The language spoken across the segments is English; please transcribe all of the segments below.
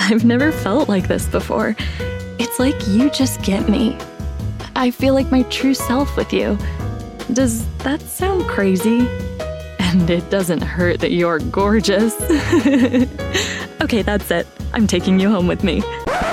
I've never felt like this before. It's like you just get me. I feel like my true self with you. Does that sound crazy? And it doesn't hurt that you're gorgeous. Okay, that's it. I'm taking you home with me.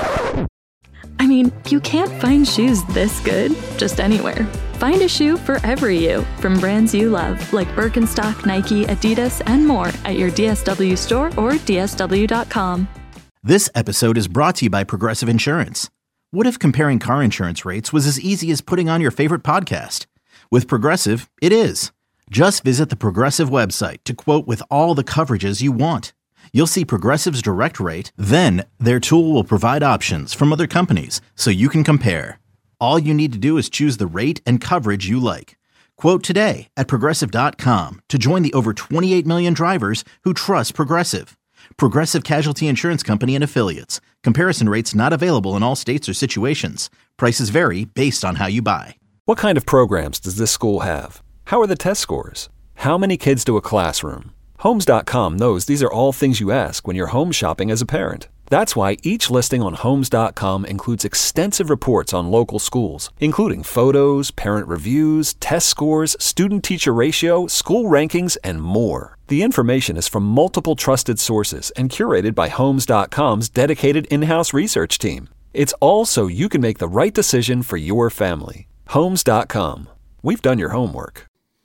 I mean, you can't find shoes this good just anywhere. Find a shoe for every you from brands you love, like Birkenstock, Nike, Adidas, and more at your DSW store or DSW.com. This episode is brought to you by Progressive Insurance. What if comparing car insurance rates was as easy as putting on your favorite podcast? With Progressive, it is. Just visit the Progressive website to quote with all the coverages you want. You'll see Progressive's direct rate, then their tool will provide options from other companies so you can compare. All you need to do is choose the rate and coverage you like. Quote today at Progressive.com to join the over 28 million drivers who trust Progressive. Progressive Casualty Insurance Company and Affiliates. Comparison rates not available in all states or situations. Prices vary based on how you buy. What kind of programs does this school have? How are the test scores? How many kids to a classroom? Homes.com knows these are all things you ask when you're home shopping as a parent. That's why each listing on Homes.com includes extensive reports on local schools, including photos, parent reviews, test scores, student-teacher ratio, school rankings, and more. The information is from multiple trusted sources and curated by Homes.com's dedicated in-house research team. It's all so you can make the right decision for your family. Homes.com. We've done your homework.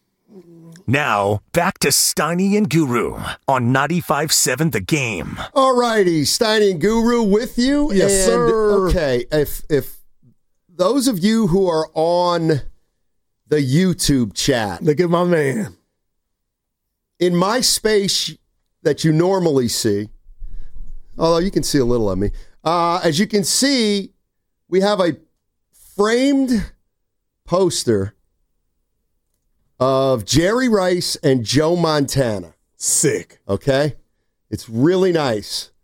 Now, back to Steiny and Guru on 95.7 The Game. All righty, Steiny and Guru with you. Yes, sir. Okay, if those of you who are on the YouTube chat. Look at my man. In my space that you normally see, although you can see a little of me, as you can see, we have a framed poster of Jerry Rice and Joe Montana. Sick. Okay? It's really nice.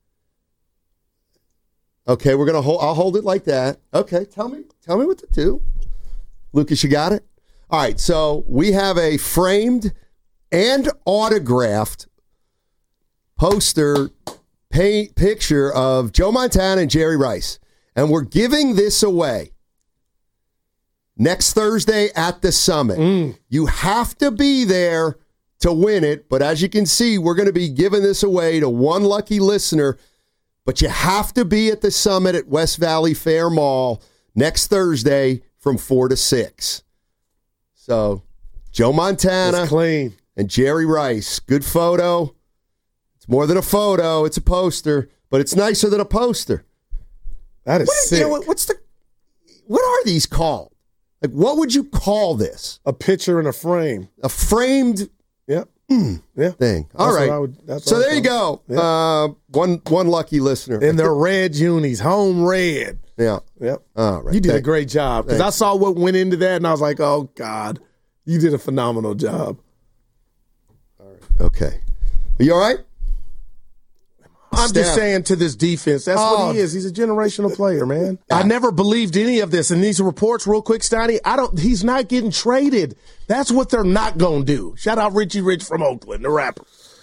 Okay, we're going to I'll hold it like that. Okay, tell me what to do. Lucas, you got it? All right, so we have a framed and autographed poster picture of Joe Montana and Jerry Rice. And we're giving this away next Thursday at the Summit. You have to be there to win it, but as you can see, we're going to be giving this away to one lucky listener, but you have to be at the Summit at West Valley Fair Mall next Thursday from 4 to 6. So, Joe Montana clean. And Jerry Rice. Good photo. It's more than a photo. It's a poster, but it's nicer than a poster. That is sick. You know, what are these called? Like, what would you call this? A picture in a frame. A framed thing. All right. So there you go. Yeah. One lucky listener. And they're red unis, home red. Yeah. Yep. All right. You did a great job. Because I saw what went into that, and I was like, oh, God. You did a phenomenal job. All right. Okay. Are you all right? I'm just saying to this defense, that's what he is. He's a generational player, man. I never believed any of this. And these reports, real quick, Steiny, he's not getting traded. That's what they're not going to do. Shout out Richie Rich from Oakland, the rapper.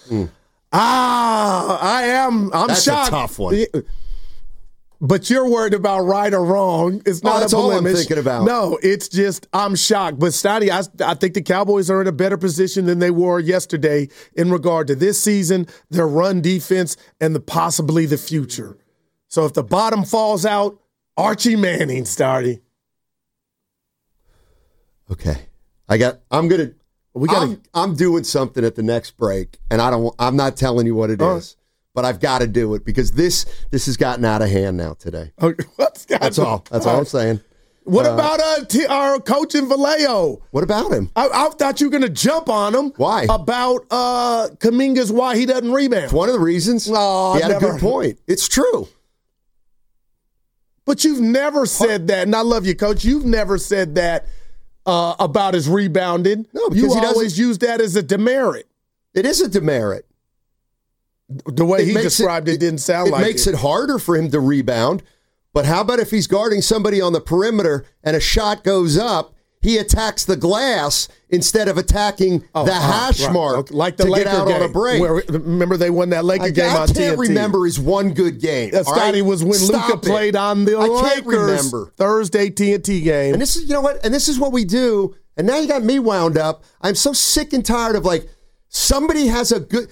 I'm that's shocked. That's a tough one. But you're worried about right or wrong. It's not that's a all I'm blemish. thinking about. No, it's just I'm shocked. But Steiny, I think the Cowboys are in a better position than they were yesterday in regard to this season, their run defense, and possibly the future. So if the bottom falls out, Archie Manning, Steiny. Okay, I'm doing something at the next break, and I'm not telling you what it is. But I've got to do it because this has gotten out of hand now today. That's all. That's all I'm saying. What about our coach in Vallejo? What about him? I thought you were going to jump on him. Why? About Kuminga's why he doesn't rebound. It's one of the reasons. Oh, he had a good point. It's true. But you've never said that, and I love you, Coach. You've never said that about his rebounding. No, because you always use that as a demerit. It is a demerit. The way he described it didn't sound like it. It makes it harder for him to rebound. But how about if he's guarding somebody on the perimeter and a shot goes up, he attacks the glass instead of attacking the hash mark okay. Like the to Laker get out game, on a break. Remember they won that Laker game on TNT. I can't remember his one good game. Scotty, was when Luka played on the Lakers Thursday TNT game. And this is, you know what? And this is what we do. And now you got me wound up. I'm so sick and tired of like somebody has a good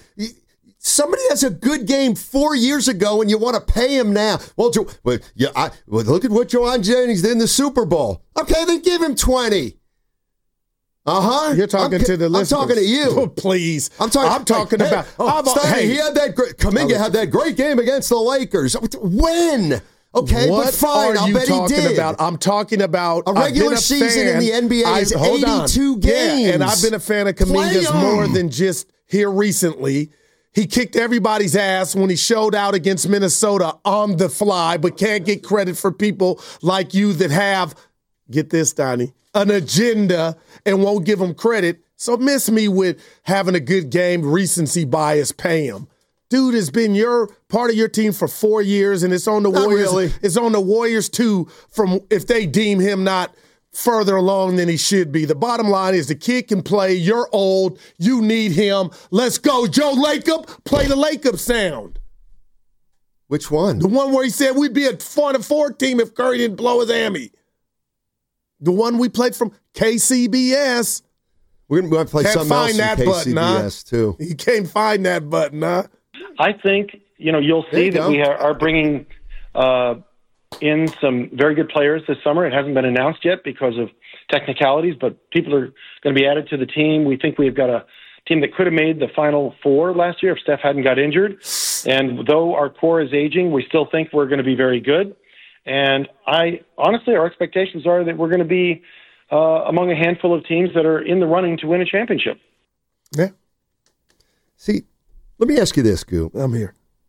game 4 years ago and you want to pay him now. Well, look at what Joanne Jennings did in the Super Bowl. Okay, then give him 20. You're talking to the listeners. I'm talking to you. Oh, please. I'm talking about. He had that great. Kuminga had that great game against the Lakers. When? Okay, but fine. I'll bet he did. I'm talking about a regular season in the NBA is 82 games. Yeah, and I've been a fan of Kuminga's more than just here recently. He kicked everybody's ass when he showed out against Minnesota on the fly, but can't get credit for people like you that have, get this, Donnie, an agenda and won't give him credit. So miss me with having a good game, recency bias, pay him. Dude has been part of your team for 4 years, and it's on the Warriors. Really. It's on the Warriors too. From if they deem him not further along than he should be. The bottom line is the kid can play. You're old. You need him. Let's go, Joe Lacob. Play the Lacob sound. Which one? The one where he said we'd be a 4-4 team if Curry didn't blow his hammy. The one we played from KCBS. We're going to play something else from KCBS, too. You can't find that button, huh? I think, you'll see that we are bringing in some very good players this summer. It hasn't been announced yet because of technicalities, but people are going to be added to the team. We think we've got a team that could have made the Final Four last year if Steph hadn't got injured. And though our core is aging, we still think we're going to be very good. And honestly, our expectations are that we're going to be among a handful of teams that are in the running to win a championship. Yeah. See, let me ask you this, Goo. I'm here.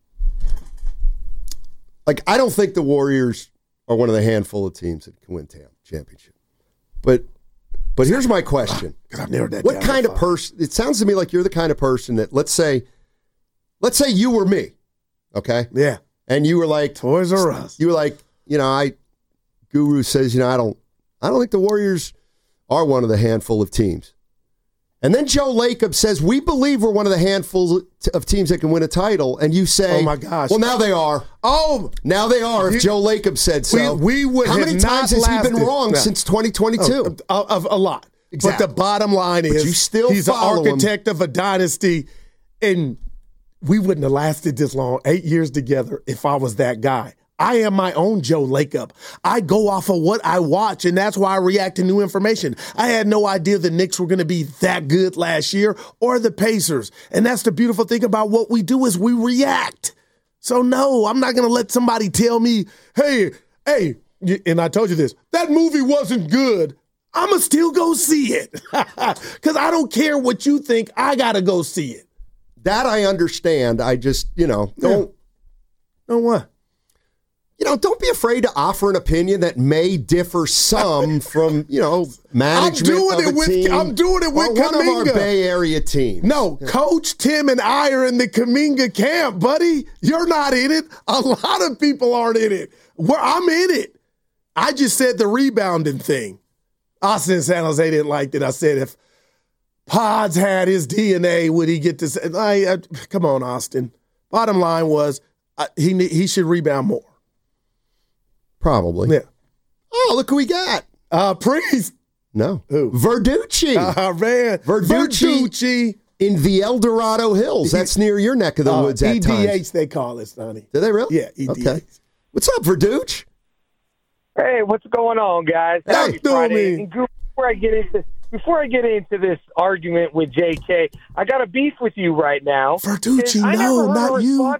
Like, I don't think the Warriors are one of the handful of teams that can win championship. But here's my question. I've narrowed that what down kind of person, it sounds to me like you're the kind of person that, let's say you were me, okay? Yeah. And you were like, Toys R Us. You were like, Guru says, I don't think the Warriors are one of the handful of teams. And then Joe Lacob says, we believe we're one of the handfuls of teams that can win a title. And you say, oh my gosh. Well, now they are. Oh, now they are. If Joe Lacob said so. We would How many times has he been wrong since 2022? A lot. Exactly. But the bottom line is you still he's an architect of a dynasty. And we wouldn't have lasted this long, 8 years together, if I was that guy. I am my own Joe Lacob. I go off of what I watch, and that's why I react to new information. I had no idea the Knicks were going to be that good last year or the Pacers. And that's the beautiful thing about what we do is we react. So, no, I'm not going to let somebody tell me, hey, and I told you this, that movie wasn't good. I'm going to still go see it because I don't care what you think. I got to go see it. That I understand. I just, don't. Don't what? Don't be afraid to offer an opinion that may differ some from, management of a team. I'm doing it with Kuminga. One of our Bay Area teams. No, Coach Tim and I are in the Kuminga camp, buddy. You're not in it. A lot of people aren't in it. I'm in it. I just said the rebounding thing. Austin and San Jose didn't like it. I said if Pods had his DNA, would he get this? Come on, Austin. Bottom line was he should rebound more. Probably. Yeah. Oh, look who we got. Priest. No. Who? Verducci. Man. Verducci. In the El Dorado Hills. That's near your neck of the woods at times. EDH they call it, Sonny. Do they really? Yeah, EDH. Okay. What's up, Verducci? Hey, what's going on, guys? Happy Friday. Before I get into this argument with JK, I got a beef with you right now. Verducci, no, not you.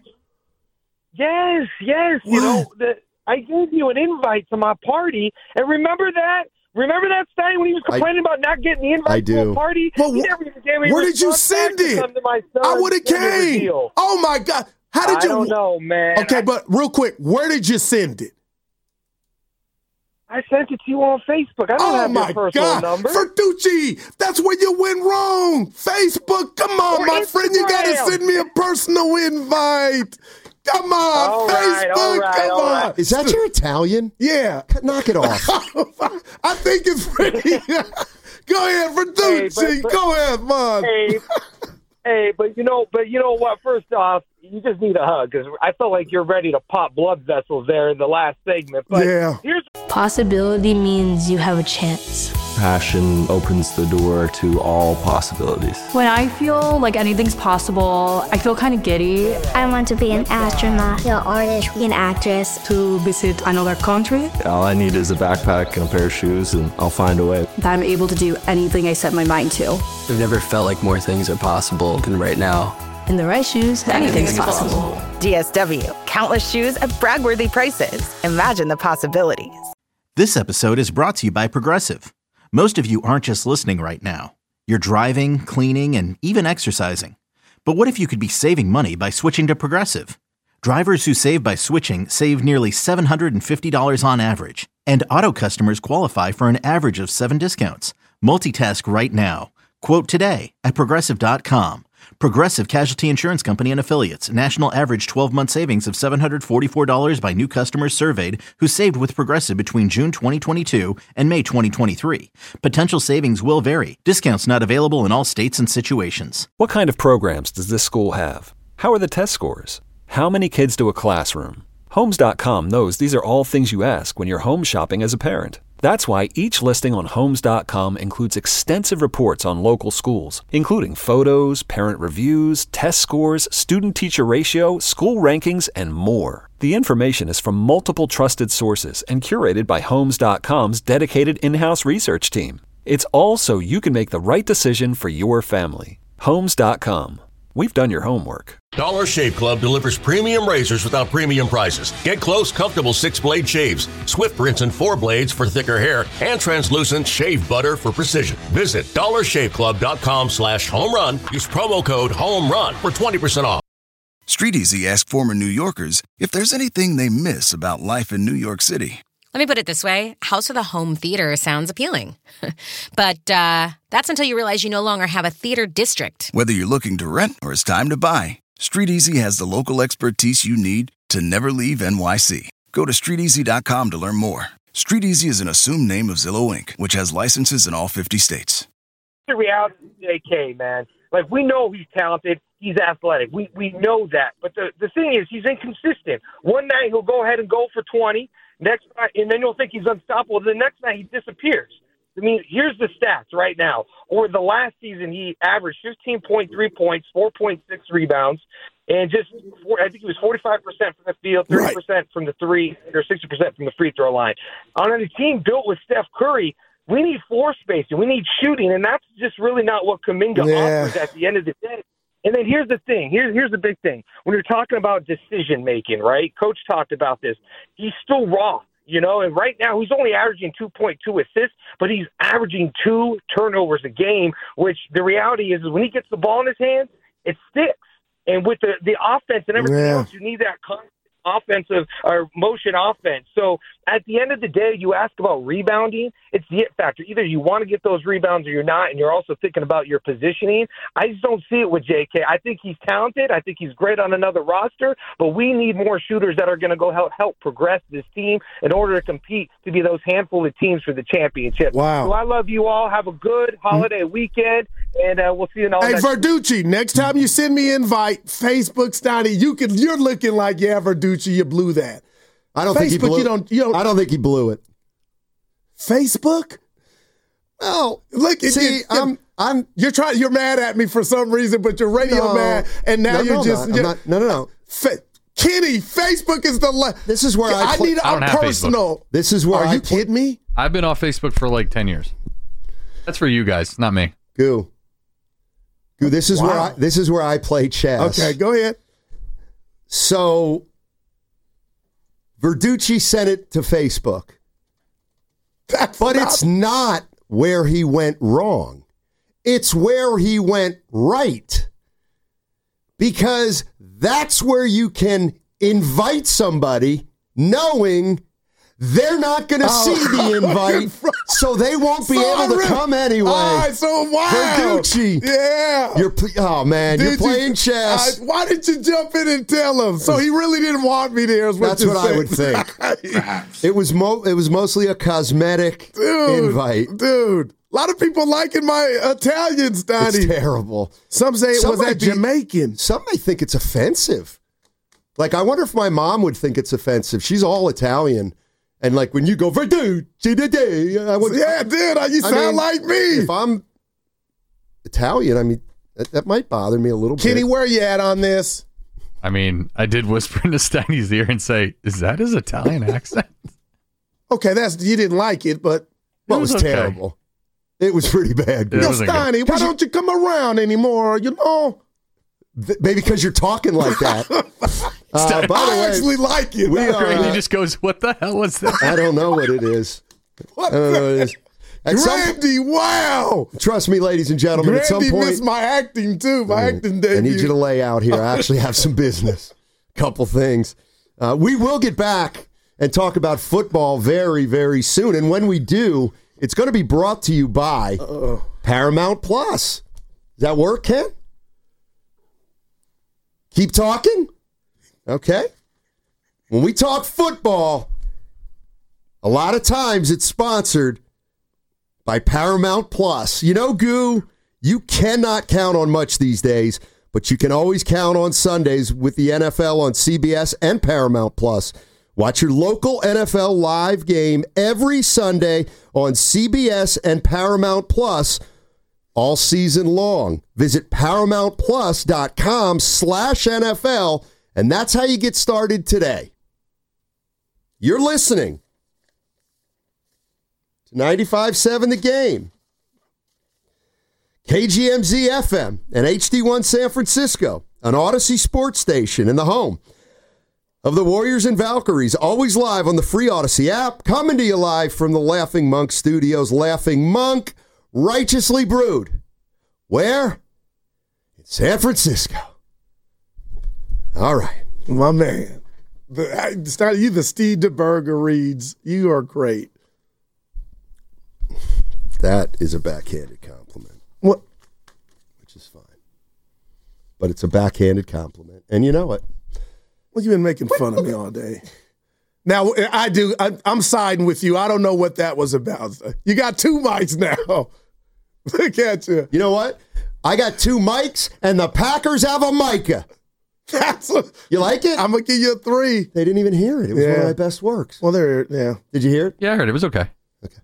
Yes. What? I gave you an invite to my party, and remember that? Remember that, Stein, when he was complaining about not getting the invite to a party? Well, where did you send it? I would have came. Oh, my God. How did you? I don't know, man. Okay, but real quick, where did you send it? I sent it to you on Facebook. I don't have your personal number. Verducci, that's where you went wrong. Facebook, come on, my friend. You got to send me a personal invite. Come on, Facebook. Come on. Is that your Italian? Yeah. Knock it off. I think it's pretty. Go ahead, Verducci. Go ahead, man. Hey, but you know what? First off, you just need a hug because I felt like you're ready to pop blood vessels there in the last segment. But here's possibility means you have a chance. Passion opens the door to all possibilities. When I feel like anything's possible, I feel kind of giddy. I want to be an astronaut, an artist, an actress. To visit another country. All I need is a backpack and a pair of shoes, and I'll find a way. That I'm able to do anything I set my mind to. I've never felt like more things are possible than right now. In the right shoes, anything's possible. DSW. Countless shoes at brag-worthy prices. Imagine the possibilities. This episode is brought to you by Progressive. Most of you aren't just listening right now. You're driving, cleaning, and even exercising. But what if you could be saving money by switching to Progressive? Drivers who save by switching save nearly $750 on average. And auto customers qualify for an average of 7 discounts. Multitask right now. Quote today at Progressive.com. Progressive Casualty Insurance Company and Affiliates. National average 12-month savings of $744 by new customers surveyed who saved with Progressive between June 2022 and May 2023. Potential savings will vary. Discounts not available in all states and situations. What kind of programs does this school have? How are the test scores? How many kids do a classroom? Homes.com knows these are all things you ask when you're home shopping as a parent. That's why each listing on Homes.com includes extensive reports on local schools, including photos, parent reviews, test scores, student-teacher ratio, school rankings, and more. The information is from multiple trusted sources and curated by Homes.com's dedicated in-house research team. It's all so you can make the right decision for your family. Homes.com. We've done your homework. Dollar Shave Club delivers premium razors without premium prices. Get close, comfortable 6-blade shaves, swift rinse and 4 blades for thicker hair, and translucent shave butter for precision. Visit dollarshaveclub.com/homerun. Use promo code HOMERUN for 20% off. StreetEasy asked former New Yorkers if there's anything they miss about life in New York City. Let me put it this way. House with a home theater sounds appealing. But that's until you realize you no longer have a theater district. Whether you're looking to rent or it's time to buy, StreetEasy has the local expertise you need to never leave NYC. Go to StreetEasy.com to learn more. StreetEasy is an assumed name of Zillow Inc., which has licenses in all 50 states. The reality of JK, man. Like, we know he's talented. He's athletic. We know that. But the thing is, he's inconsistent. One night he'll go ahead and go for 20. Next night, and then you'll think he's unstoppable. The next night he disappears. I mean, here's the stats right now. Over the last season, he averaged 15.3 points, 4.6 rebounds, and I think he was 45% from the field, 30% from the three, or 60% from the free throw line. On a team built with Steph Curry, we need floor spacing. We need shooting, and that's just really not what Kuminga offers at the end of the day. And then here's the thing. Here's the big thing. When you're talking about decision-making, right? Coach talked about this. He's still raw, you know, and right now he's only averaging 2.2 assists, but he's averaging 2 turnovers a game, which the reality is when he gets the ball in his hands, it sticks. And with the offense and everything else, you need that constant offensive or motion offense. So at the end of the day, you ask about rebounding, it's the it factor. Either you want to get those rebounds or you're not, and you're also thinking about your positioning. I just don't see it with JK. I think he's talented. I think he's great on another roster, but we need more shooters that are going to go help progress this team in order to compete to be those handful of teams for the championship. Wow. So I love you all. Have a good holiday weekend, and we'll see you in all next week. Verducci, next time you send me an invite, Facebook, Steiny, you're looking like, Verducci, you blew that. I don't think he blew it. I don't think he blew it. Facebook? Oh, look! You're mad at me for some reason, but you're radio mad, and now you're just. No. Kenny, Facebook is the. This is where I need a personal. This is where Are you kidding me? I've been off Facebook for like 10 years. That's for you guys, not me. Goo. This is where I play chess. Okay, go ahead. So, Verducci sent it to Facebook. It's not where he went wrong. It's where he went right. Because that's where you can invite somebody knowing they're not going to see the invite, so they won't be able to come anyway. All right, so wow. Verducci. Yeah. You're playing chess. Why didn't you jump in and tell him? So he really didn't want me there. That's what I would think. It was mostly a cosmetic invite. Dude. A lot of people liking my Italian, Stoney. It's terrible. Some say it was that Jamaican. Some may think it's offensive. Like, I wonder if my mom would think it's offensive. She's all Italian. And, like, when you go, Verducci, you sound like me. If I'm Italian, I mean, that might bother me a little bit. Kenny, where you at on this? I mean, I did whisper into Steiny's ear and say, is that his Italian accent? Okay, you didn't like it, but it was terrible. It was pretty bad. Steiny, why don't you come around anymore, Maybe because you're talking like that. By the way, I actually like it. He just goes, what the hell was that? I don't know what it is. Grandy, wow. Trust me, ladies and gentlemen, Grandy at some point. missed my acting, too. My acting debut. I need you to lay out here. I actually have some business. Couple things. We will get back and talk about football very, very soon. And when we do, it's going to be brought to you by Paramount Plus. Does that work, Ken? Keep talking? Okay. When we talk football, a lot of times it's sponsored by Paramount Plus. Goo, you cannot count on much these days, but you can always count on Sundays with the NFL on CBS and Paramount Plus. Watch your local NFL live game every Sunday on CBS and Paramount Plus all season long. Visit ParamountPlus.com/NFL, and that's how you get started today. You're listening to 95.7 The Game, KGMZ FM, and HD1 San Francisco, an Odyssey sports station and the home of the Warriors and Valkyries, always live on the free Odyssey app, coming to you live from the Laughing Monk Studios. Laughing Monk, righteously brewed. Where? In San Francisco. All right. My man. You the Steve DeBerger reads. You are great. That is a backhanded compliment. What? Which is fine. But it's a backhanded compliment. And you know it. Well, you've been making fun of me all day. Now, I'm siding with you. I don't know what that was about. You got two mics now. Look at you. You know what? I got two mics, and the Packers have a Micah. You like it? I'm going to give you a 3. They didn't even hear it. It was one of my best works. Well, yeah. Did you hear it? Yeah, I heard it. It was okay. Okay.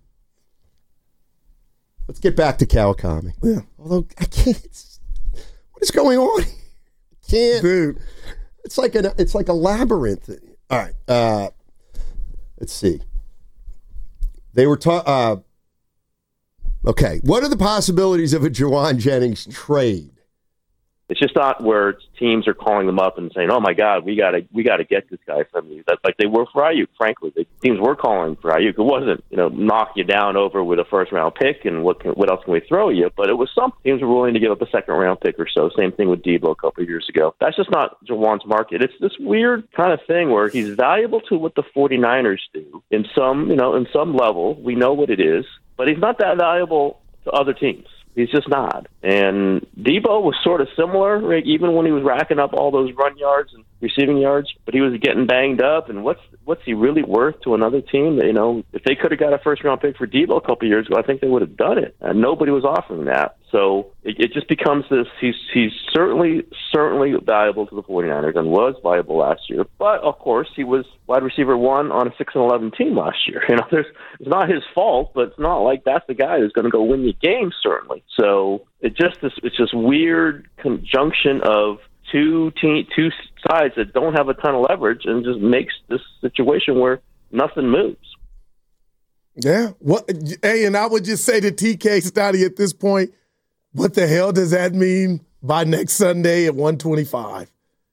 Let's get back to Kawakami. Yeah. Although, I can't. What is going on? I can't. Dude. It's like a labyrinth. All right. Let's see. They were talking. Okay. What are the possibilities of a Juwan Jennings trade? It's just not where teams are calling them up and saying, "Oh my God, we got to get this guy from you." That's like they were for Ayuk. Frankly, the teams were calling for Ayuk. It wasn't, knock you down over with a first round pick and what else can we throw you? But it was some teams were willing to give up a second round pick or so. Same thing with Debo a couple of years ago. That's just not Juwan's market. It's this weird kind of thing where he's valuable to what the 49ers do in some level. We know what it is, but he's not that valuable to other teams. He's just not. And Debo was sort of similar, right? Even when he was racking up all those run yards and receiving yards, but he was getting banged up. And what's he really worth to another team? If they could have got a first-round pick for Debo a couple of years ago, I think they would have done it. And nobody was offering that. So it just becomes this. He's certainly valuable to the 49ers and was valuable last year. But, of course, he was wide receiver 1 on a 6-11 team last year. It's not his fault, but it's not like that's the guy who's going to go win you games, certainly. So it's just weird conjunction of two sides that don't have a ton of leverage and just makes this situation where nothing moves. Yeah. Hey, and I would just say to TK Stotty at this point, what the hell does that mean by next Sunday at 1:25?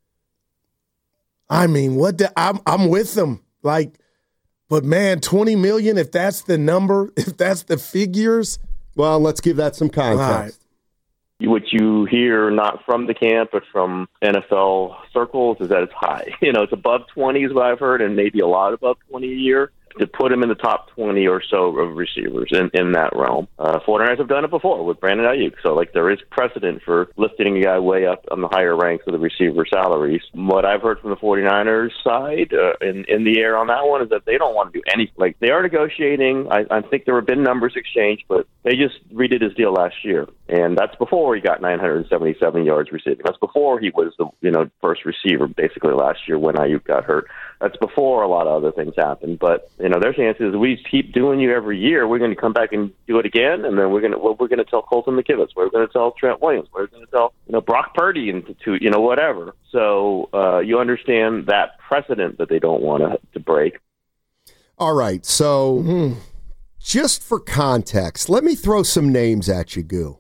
I mean, I'm with them. But man, $20 million, if that's the number, if that's the figures. Well, let's give that some context. What you hear, not from the camp, but from NFL circles, is that it's high. It's above 20 is what I've heard, and maybe a lot above 20 a year. to put him in the top 20 or so of receivers in that realm. 49ers have done it before with Brandon Ayuk. So, there is precedent for lifting a guy way up on the higher ranks of the receiver salaries. What I've heard from the 49ers side in the air on that one is that they don't want to do anything. They are negotiating. I think there have been numbers exchanged, but they just redid his deal last year. And that's before he got 977 yards receiving. That's before he was the first receiver basically last year when Ayuk got hurt. That's before a lot of other things happened. But their chances, we keep doing you every year. We're going to come back and do it again, and then we're going to tell Colton McKivitz. We're going to tell Trent Williams. We're going to tell Brock Purdy and whatever. So you understand that precedent that they don't want to break. All right. So just for context, let me throw some names at you, Goo.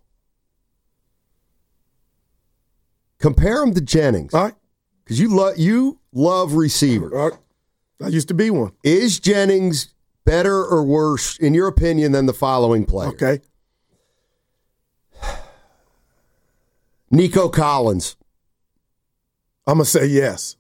Compare them to Jennings. All right. Because you love receivers. All right. I used to be one. Is Jennings better or worse, in your opinion, than the following player? Okay. Nico Collins. I'm going to say yes.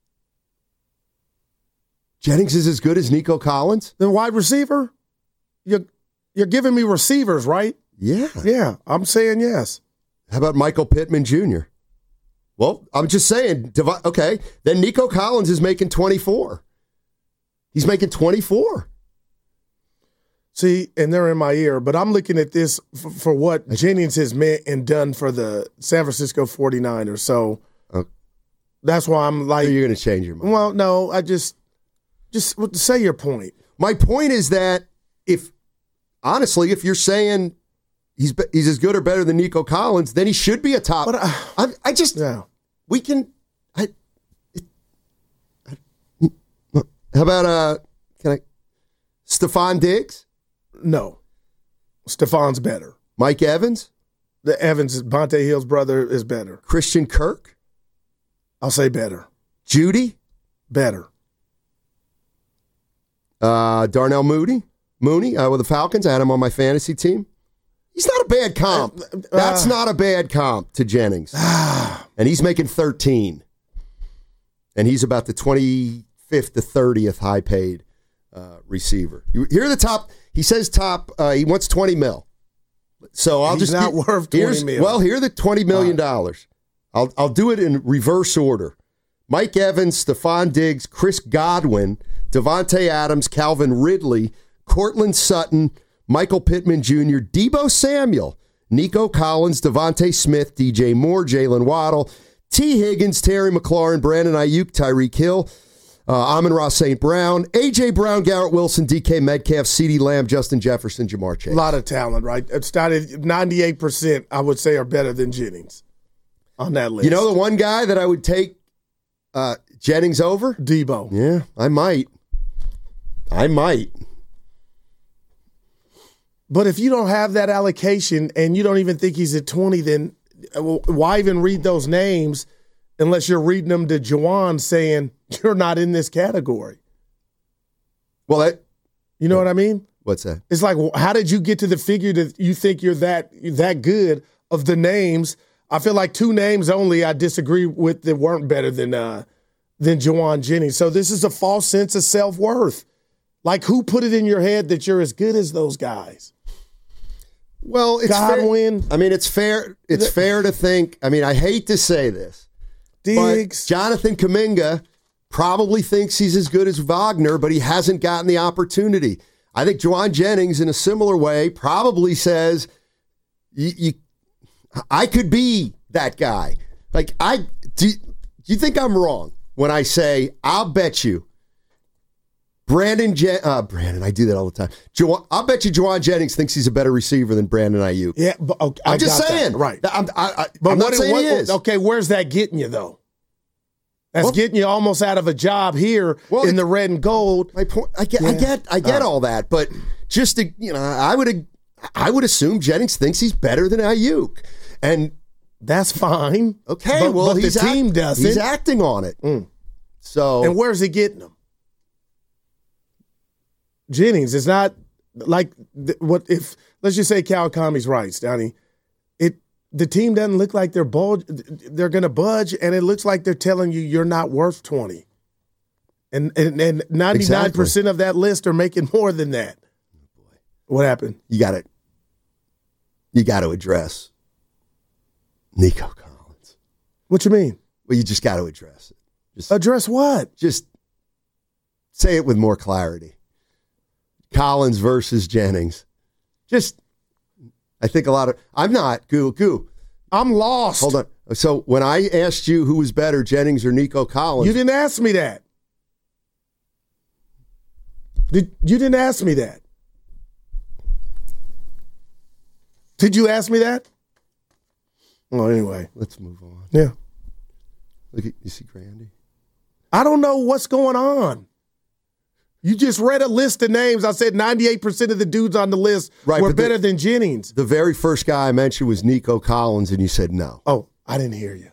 Jennings is as good as Nico Collins? Then wide receiver? You're giving me receivers, right? Yeah. Yeah, I'm saying yes. How about Michael Pittman Jr.? Well, I'm just saying, okay, then Nico Collins is making 24. He's making 24. See, and they're in my ear, but I'm looking at this for what Jennings has meant and done for the San Francisco 49ers. So that's why I'm like... So you're going to change your mind? Well, no, I just say your point. My point is that if you're saying he's as good or better than Nico Collins, then he should be a top... But we can... How about Stephon Diggs? No. Stephon's better. Mike Evans? The Evans, Bonte Hill's brother, is better. Christian Kirk? I'll say better. Judy? Better. Darnell Mooney with the Falcons. I had him on my fantasy team. He's not a bad comp. That's not a bad comp to Jennings. And he's making 13. And he's about the 25th to 30th high-paid receiver. Here are the top. He says top. He wants $20 million. So he's not worth $20 million. Well, here are the $20 million. I'll do it in reverse order. Mike Evans, Stephon Diggs, Chris Godwin, Devontae Adams, Calvin Ridley, Cortland Sutton, Michael Pittman Jr., Deebo Samuel, Nico Collins, Devontae Smith, DJ Moore, Jalen Waddle, T. Higgins, Terry McLaurin, Brandon Ayuk, Tyreek Hill, Amon-Ra St. Brown, A.J. Brown, Garrett Wilson, DK Metcalf, CeeDee Lamb, Justin Jefferson, Jamar Chase. A lot of talent, right? It started 98%, I would say, are better than Jennings on that list. You know the one guy that I would take Jennings over? Deebo. Yeah, I might. But if you don't have that allocation and you don't even think he's at 20, then why even read those names unless you're reading them to Juwan saying you're not in this category? Well, you know what I mean? What's that? It's like, how did you get to the figure that you think you're that good of the names? I feel like two names only I disagree with that weren't better than Juwan Jennings. So this is a false sense of self-worth. Like, who put it in your head that you're as good as those guys? Well, it's Godwin. Fair. I mean, it's fair. It's fair to think. I mean, I hate to say this, Diggs. but Jonathan Kuminga probably thinks he's as good as Wagner, but he hasn't gotten the opportunity. I think Juwan Jennings, in a similar way, probably says, "I could be that guy." Like, do you think I'm wrong when I say I'll bet you? Brandon, I do that all the time. I'll bet you Juwan Jennings thinks he's a better receiver than Brandon Ayuk. Yeah, but okay, I'm just saying. That. Right. I'm not saying he is. Okay, where's that getting you, though? That's getting you almost out of a job here in the red and gold. My point. I get all that, but just to, I would assume Jennings thinks he's better than Ayuk, and that's fine. Okay, but the team doesn't. He's acting on it. So, and where's he getting them? Jennings is not like what if let's just say Cal Kami's right, Stoney. The team doesn't look like they're going to budge, and it looks like they're telling you you're not worth 20. And 99% Exactly. of that list are making more than that. What happened? You got to address Nico Collins. What you mean? Well, you just got to address it. Just address what? Just say it with more clarity. Collins versus Jennings. I think I'm not, Goo. I'm lost. Hold on. So when I asked you who was better, Jennings or Nico Collins. You didn't ask me that. You didn't ask me that. Did you ask me that? Well, anyway. Let's move on. Yeah. Look at, you see Grandy? I don't know what's going on. You just read a list of names. I said 98% of the dudes on the list were better than Jennings. The very first guy I mentioned was Nico Collins, and you said no. Oh, I didn't hear you.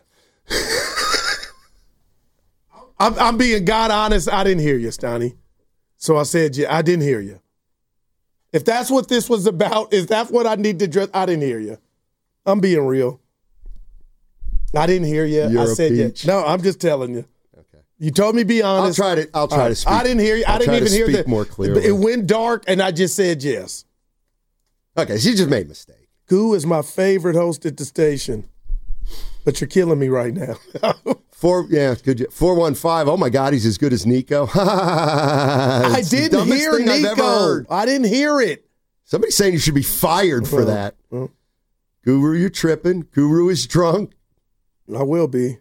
I'm being God honest. I didn't hear you, Stoney. So I said, yeah, I didn't hear you. If that's what this was about, is that what I need to address? I didn't hear you. I'm being real. I didn't hear you. You're I said peach. yeah. No, I'm just telling you. Okay. You told me be honest. I'll try to speak. I didn't hear you. I didn't even hear that. More clearly. It went dark, and I just said yes. Okay, so you just made a mistake. Goo is my favorite host at the station, but you're killing me right now. 415. Oh my God, he's as good as Nico. I didn't hear Nico. I've ever heard. I didn't hear it. Somebody's saying you should be fired for that. Guru, you're tripping. Guru is drunk. I will be.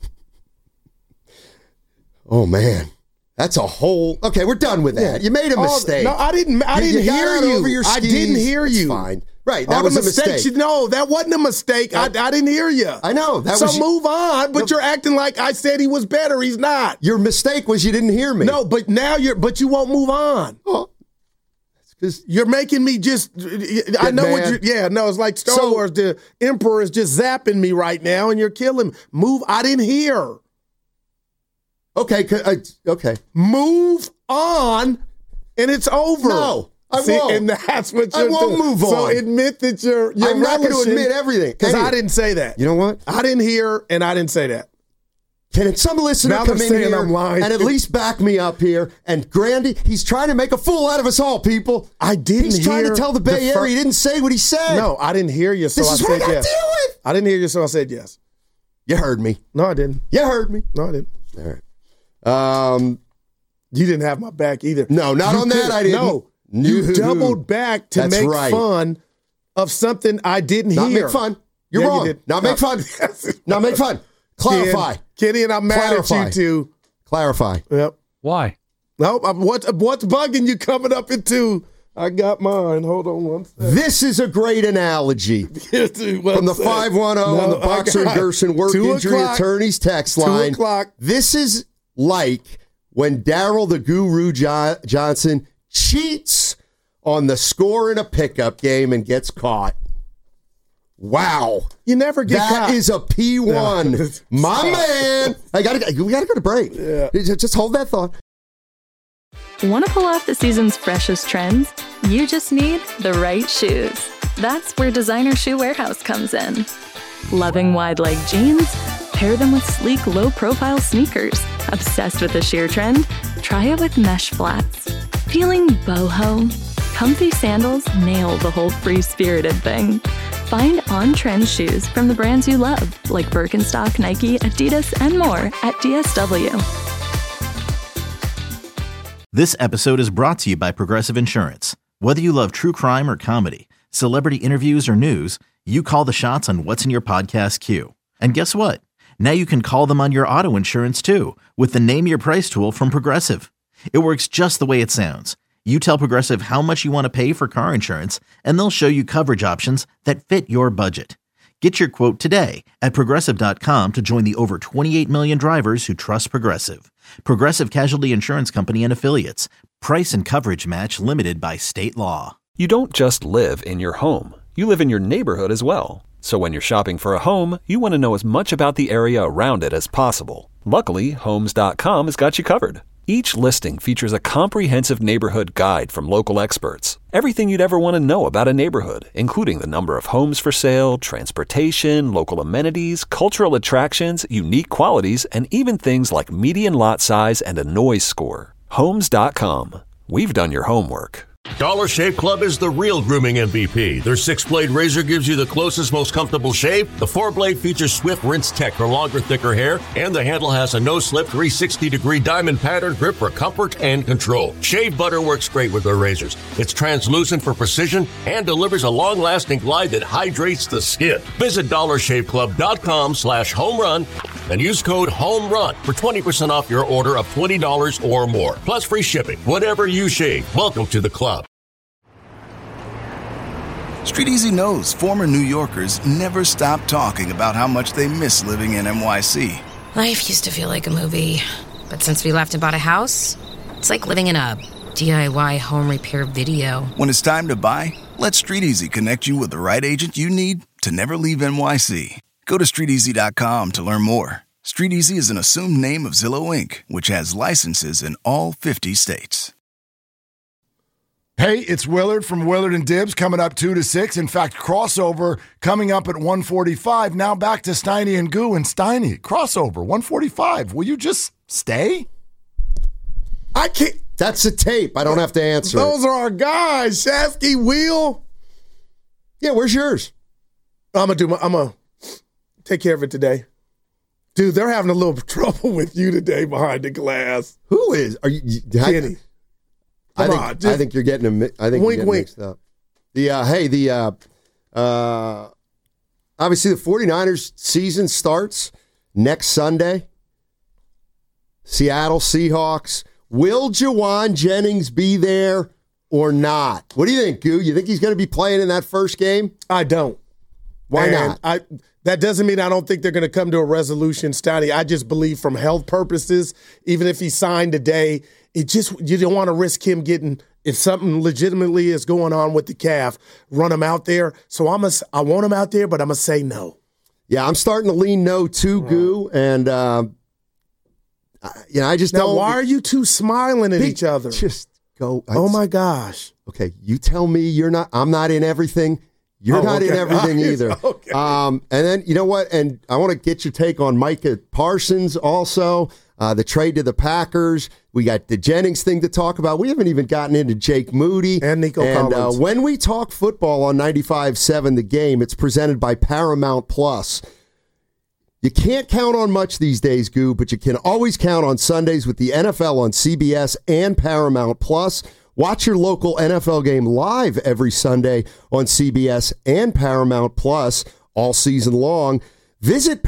Oh man, that's a whole. Okay, we're done with that. You made a mistake. No, I didn't. I didn't hear you. I didn't hear you. It's fine. Right, that was a mistake. No, that wasn't a mistake. I didn't hear you. I know. Move on. But you're acting like I said he was better. He's not. Your mistake was you didn't hear me. No, but now but you won't move on. Oh, because you're making me just. I know what you're. Yeah, no, it's like Star Wars. The Emperor is just zapping me right now, and you're killing me. Move. I didn't hear. Okay. Okay. Move on, and it's over. No. I won't. And that's what you're I won't doing. move on. So admit that you're I'm not going to admit everything. Because I didn't say that. You know what? I didn't hear, and I didn't say that. Can some listener come in here and at least back me up here? And Grandy, he's trying to make a fool out of us all, people. I didn't He's trying to tell the Bay Area he didn't say what he said. No, I didn't hear you, so I said yes. Deal with. I didn't hear you, so I said yes. You heard me. No, I didn't. You heard me. No, I didn't. All right. You didn't have my back either. No, not on that I didn't. No. You doubled back to make fun of something I didn't hear. Not make fun. You're wrong. You not make fun. Not make fun. Clarify. Kenny, and I'm mad at you too. Clarify. Yep. Why? No, what's bugging you coming up into? I got mine. Hold on one second. This is a great analogy. From the 510 on the Boxer and Gerson Work Injury Attorneys text line. 2 o'clock. This is like when Daryl the Guru Johnson cheats on the score in a pickup game and gets caught. Wow. You never get caught. That is a P1. No. My man. We got to go to break. Yeah. Just hold that thought. Want to pull off the season's freshest trends? You just need the right shoes. That's where Designer Shoe Warehouse comes in. Loving wide leg jeans? Pair them with sleek, low-profile sneakers. Obsessed with the sheer trend? Try it with mesh flats. Feeling boho? Comfy sandals nail the whole free-spirited thing. Find on-trend shoes from the brands you love, like Birkenstock, Nike, Adidas, and more at DSW. This episode is brought to you by Progressive Insurance. Whether you love true crime or comedy, celebrity interviews or news, you call the shots on what's in your podcast queue. And guess what? Now you can call them on your auto insurance too, with the Name Your Price tool from Progressive. It works just the way it sounds. You tell Progressive how much you want to pay for car insurance, and they'll show you coverage options that fit your budget. Get your quote today at Progressive.com to join the over 28 million drivers who trust Progressive. Progressive Casualty Insurance Company and Affiliates. Price and coverage match limited by state law. You don't just live in your home. You live in your neighborhood as well. So when you're shopping for a home, you want to know as much about the area around it as possible. Luckily, Homes.com has got you covered. Each listing features a comprehensive neighborhood guide from local experts. Everything you'd ever want to know about a neighborhood, including the number of homes for sale, transportation, local amenities, cultural attractions, unique qualities, and even things like median lot size and a noise score. Homes.com. We've done your homework. Dollar Shave Club is the real grooming MVP. Their 6-blade razor gives you the closest, most comfortable shave. The 4-blade features swift rinse tech for longer, thicker hair. And the handle has a no-slip 360-degree diamond pattern grip for comfort and control. Shave butter works great with their razors. It's translucent for precision and delivers a long-lasting glide that hydrates the skin. Visit dollarshaveclub.com/homerun and use code HOMERUN for 20% off your order of $20 or more. Plus free shipping. Whatever you shave, welcome to the club. Street Easy knows former New Yorkers never stop talking about how much they miss living in NYC. Life used to feel like a movie, but since we left and bought a house, it's like living in a DIY home repair video. When it's time to buy, let Street Easy connect you with the right agent you need to never leave NYC. Go to StreetEasy.com to learn more. Street Easy is an assumed name of Zillow Inc., which has licenses in all 50 states. Hey, it's Willard from Willard and Dibbs coming up 2 to 6. In fact, crossover coming up at 1:45. Now back to Steiny and Goo and Steiny. Crossover, 1:45. Will you just stay? I can't. That's a tape. I don't have to answer. Those are our guys. Shasky, Wheel. Yeah, where's yours? I'm gonna take care of it today. Dude, they're having a little trouble with you today behind the glass. Who is? Are you Kenny? I think you're getting them. I think you're getting mixed up. Obviously the 49ers season starts next Sunday. Seattle Seahawks. Will Jawan Jennings be there or not? What do you think, Goo? You think he's going to be playing in that first game? I don't. Why not? That doesn't mean I don't think they're going to come to a resolution, Stoney. I just believe from health purposes, even if he signed today, you don't want to risk him getting, if something legitimately is going on with the calf, run him out there. So I want him out there, but I'm going to say no. Yeah, I'm starting to lean no too, Goo. And, I just now, don't. Why are you two smiling at each other? Just go. Oh, my gosh. Okay, you tell me I'm not in everything. You're not in everything either. Okay. And then, you know what? And I want to get your take on Micah Parsons also, the trade to the Packers. We got the Jennings thing to talk about. We haven't even gotten into Jake Moody. And Nico Collins. When we talk football on 95.7 The Game, it's presented by Paramount Plus. You can't count on much these days, Goo, but you can always count on Sundays with the NFL on CBS and Paramount Plus. Watch your local NFL game live every Sunday on CBS and Paramount Plus all season long. Visit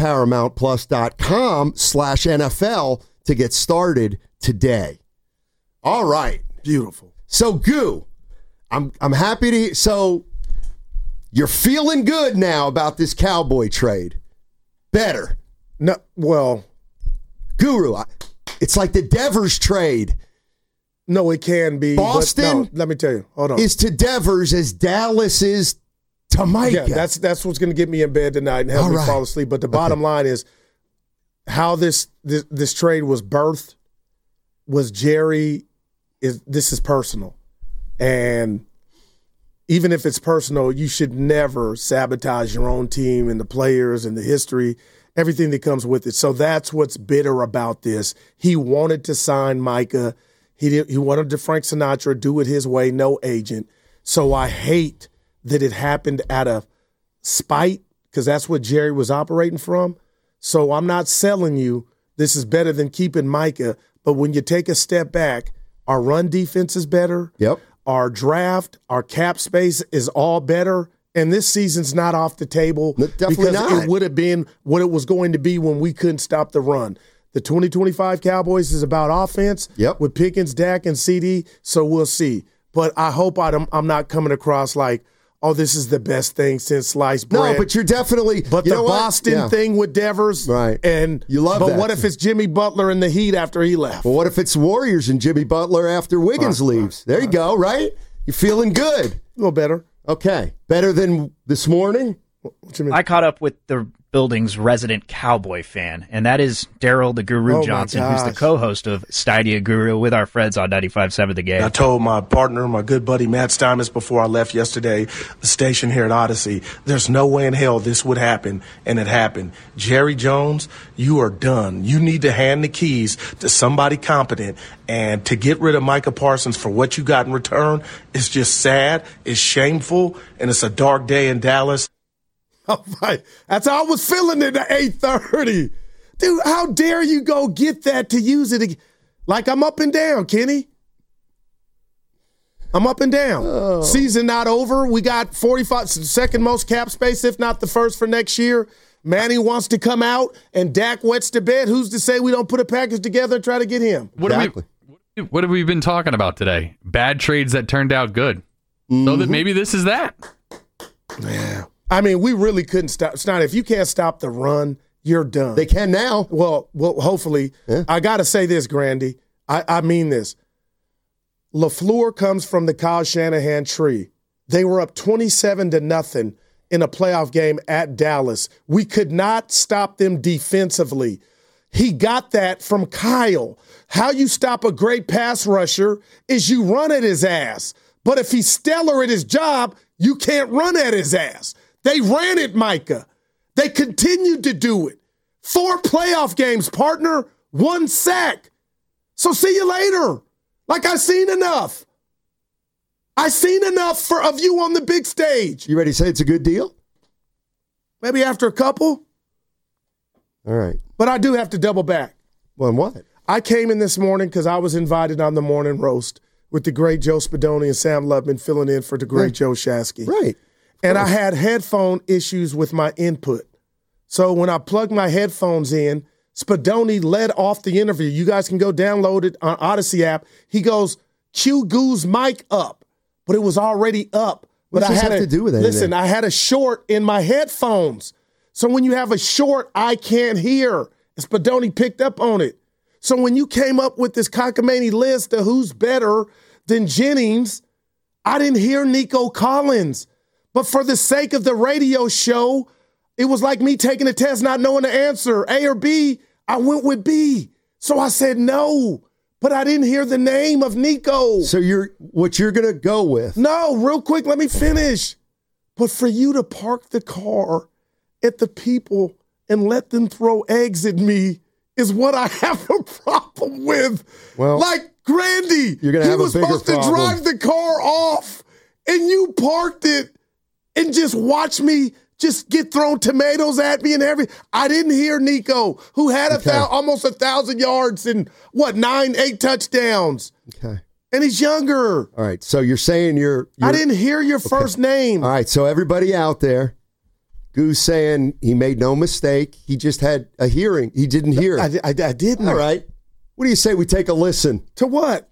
ParamountPlus.com/NFL to get started today. All right. Beautiful. So, Goo, I'm happy to. So, you're feeling good now about this Cowboy trade. Better. No, well, Guru, it's like the Devers trade. No, it can be. Boston, but no, let me tell you. Hold on. Is to Devers as Dallas is to Micah. Yeah, that's what's going to get me in bed tonight and help me fall asleep. But the bottom line is how this trade was birthed was this is personal. And even if it's personal, you should never sabotage your own team and the players and the history, everything that comes with it. So that's what's bitter about this. He wanted to sign Micah. He wanted to Frank Sinatra, do it his way, no agent. So I hate that it happened out of spite because that's what Jerry was operating from. So I'm not selling you this is better than keeping Micah. But when you take a step back, our run defense is better. Yep. Our draft, our cap space is all better. And this season's not off the table. Definitely not. It would have been what it was going to be when we couldn't stop the run. The 2025 Cowboys is about offense with Pickens, Dak, and CD, so we'll see. But I hope I'm not coming across like, oh, this is the best thing since sliced bread. No, but you're definitely – But the Boston thing with Devers. Right. And you love that. But what if it's Jimmy Butler in the Heat after he left? Well, what if it's Warriors and Jimmy Butler after Wiggins leaves? There you go, right? You're feeling good. A little better. Okay. Better than this morning? What you mean? I caught up with the building's resident Cowboy fan, and that is Daryl the Guru Johnson, who's the co-host of Stadia Guru with our friends on 95.7 The Game. I told my partner, my good buddy Matt Steinmetz, before I left yesterday, the station here at Odyssey, there's no way in hell this would happen, and it happened. Jerry Jones, you are done. You need to hand the keys to somebody competent, and to get rid of Micah Parsons for what you got in return is just sad, it's shameful, and it's a dark day in Dallas. Oh, right. That's how I was feeling it at 8:30. Dude, how dare you go get that to use it? Like, I'm up and down, Kenny. I'm up and down. Oh. Season not over. We got 45, second most cap space, if not the first for next year. Manny wants to come out, and Dak wets to bed. Who's to say we don't put a package together and try to get him? What have we been talking about today? Bad trades that turned out good. Mm-hmm. So that maybe this is that. Yeah. I mean, we really couldn't stop. Snyder, if you can't stop the run, you're done. They can now. Well, hopefully. Yeah. I got to say this, Grandy. I mean this. LaFleur comes from the Kyle Shanahan tree. They were up 27-0 in a playoff game at Dallas. We could not stop them defensively. He got that from Kyle. How you stop a great pass rusher is you run at his ass. But if he's stellar at his job, you can't run at his ass. They ran it, Micah. They continued to do it. 4 playoff games, partner, 1 sack. So see you later. Like, I've seen enough. I've seen enough of you on the big stage. You ready to say it's a good deal? Maybe after a couple. All right. But I do have to double back. Well, what? I came in this morning because I was invited on the morning roast with the great Joe Spadoni and Sam Lubman filling in for the great Joe Shasky. Right. And I had headphone issues with my input. So when I plugged my headphones in, Spadoni led off the interview. You guys can go download it on Odyssey app. He goes, cue Goo's mic up. But it was already up. What does that have to do with anything? Listen, I had a short in my headphones. So when you have a short, I can't hear. And Spadoni picked up on it. So when you came up with this cockamamie list of who's better than Jennings, I didn't hear Nico Collins. But for the sake of the radio show, it was like me taking a test not knowing the answer, A or B. I went with B. So I said no, but I didn't hear the name of Nico. So what you're going to go with? No, real quick, let me finish. But for you to park the car at the people and let them throw eggs at me is what I have a problem with. Well, like Grandy, you're going to have a bigger problem. He was supposed to drive the car off, and you parked it and just watch me just get thrown tomatoes at me and everything. I didn't hear Nico, who had almost 1,000 yards and 8 touchdowns. Okay. And he's younger. All right. So you're saying you're I didn't hear your first name. All right. So everybody out there, Goo's saying he made no mistake. He just had a hearing. He didn't hear it. I didn't. All right. What do you say we take a listen? To what?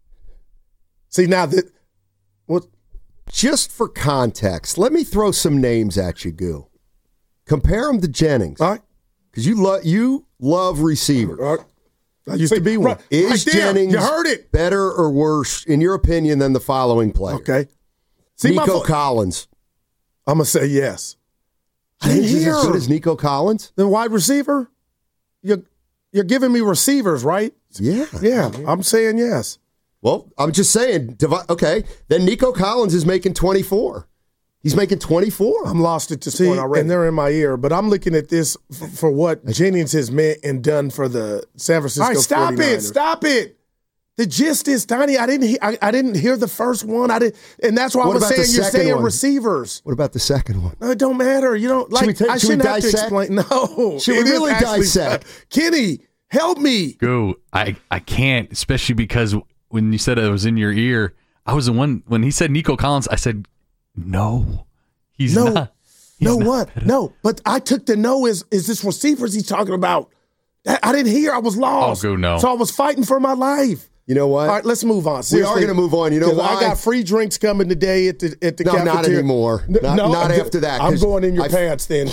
See, now that what? Just for context, let me throw some names at you, Goo. Compare them to Jennings. All right. Because you love receivers. All right. I used to be one. Is Jennings you heard it. better or worse, in your opinion, than the following player? Okay. See, Nico Collins. I'm going to say yes. Jennings is as good as Nico Collins? The wide receiver? You're giving me receivers, right? Yeah. Yeah, I'm saying yes. Well, I'm just saying, okay, then Nico Collins is making 24. He's making 24. I'm lost at this point already. And they're in my ear, but I'm looking at this for what Jennings has meant and done for the San Francisco 49ers. All right, stop it. The gist is, Donnie, I didn't hear the first one. And that's why I was saying you're saying receivers. What about the second one? No, it don't matter. You don't like. I shouldn't have to explain. No, should we really dissect? Kenny, help me. Go. I can't, especially because when you said it was in your ear, I was the one when he said Nico Collins. I said, no, he's not. No, but I took the no is this receivers he's talking about. I didn't hear. I was lost. Oh, go no. So I was fighting for my life. You know what? All right, let's move on. Seriously, we are going to move on. You know why? I got free drinks coming today at the cafeteria. Not anymore. Not after that. I'm going in your pants then.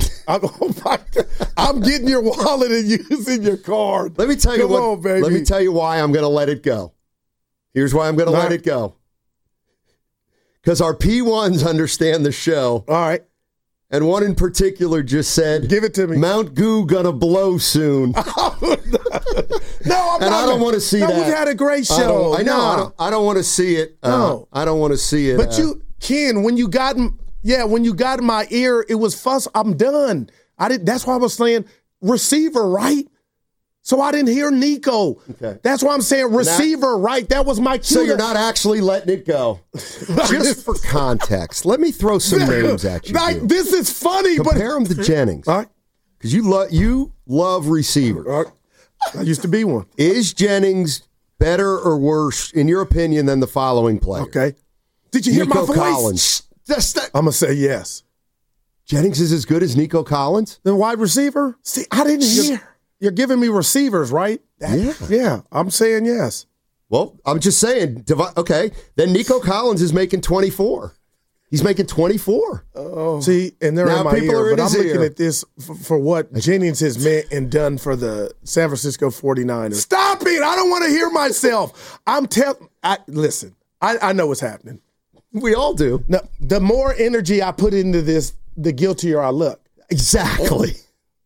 I'm getting your wallet and using your card. Let me tell you baby. Let me tell you why I'm going to let it go. Here's why I'm going to let it go. Because our P1s understand the show. All right. And one in particular just said, "Give it to me. Mount Goo gonna blow soon." No, I'm and I don't want to see that. We've had a great show. I know. I don't want to see it. No, I don't want to see it. But Ken, when you got in my ear, it was fuss. I'm done. That's why I was saying receiver, right? So I didn't hear Nico. Okay. That's why I'm saying receiver, right? That was my cue. So you're not actually letting it go. Just for context, let me throw some names at you. This is funny. Compare them to Jennings. All right. Because you love receivers. All right. I used to be one. Is Jennings better or worse, in your opinion, than the following player? Okay. Did you hear Nico my voice? Collins. I'm going to say yes. Jennings is as good as Nico Collins? The wide receiver? See, I didn't hear. You're giving me receivers, right? Yeah, I'm saying yes. Well, I'm just saying, okay, then Nico Collins is making 24. He's making 24. Oh. See, and they're in my ear, but I'm looking at this for what Jennings has meant and done for the San Francisco 49ers. Stop it! I don't want to hear myself. Listen, I know what's happening. We all do. No, the more energy I put into this, the guiltier I look. Exactly.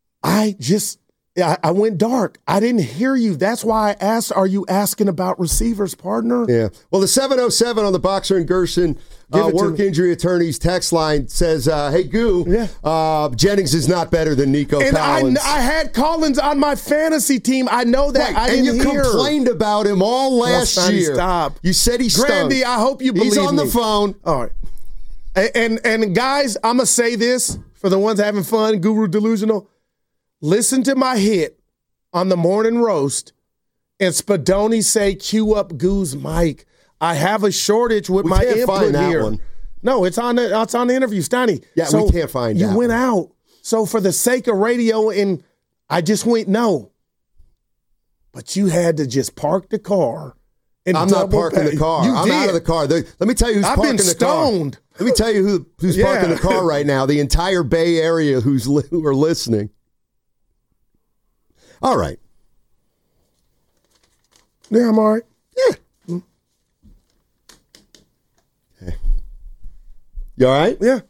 I went dark. I didn't hear you. That's why I asked, are you asking about receivers, partner? Yeah. Well, the 707 on the Boxer and Gerson work injury attorneys text line says, hey, Goo, Jennings is not better than Nico Collins. I had Collins on my fantasy team. I know that. Right. And you complained about him all last year. Stop. You said he stunk. Grandy, I hope you believe me. He's on the phone. All right. And guys, I'm going to say this for the ones having fun, Guru Delusional. Listen to my hit on the morning roast, and Spadoni say, cue up Goo's mic. I have a shortage with my input here. One. No, it's on the interview, Steiny. Yeah, so we can't find that. You went out. So for the sake of radio, and I just went no. But you had to just park the car. And I'm not parking the car. I'm out of the car. Let me tell you who's parking the car. I've been stoned. Let me tell you who's parking the car right now. The entire Bay Area who are listening. All right. Yeah, I'm all right. Yeah. Okay. You all right? Yeah.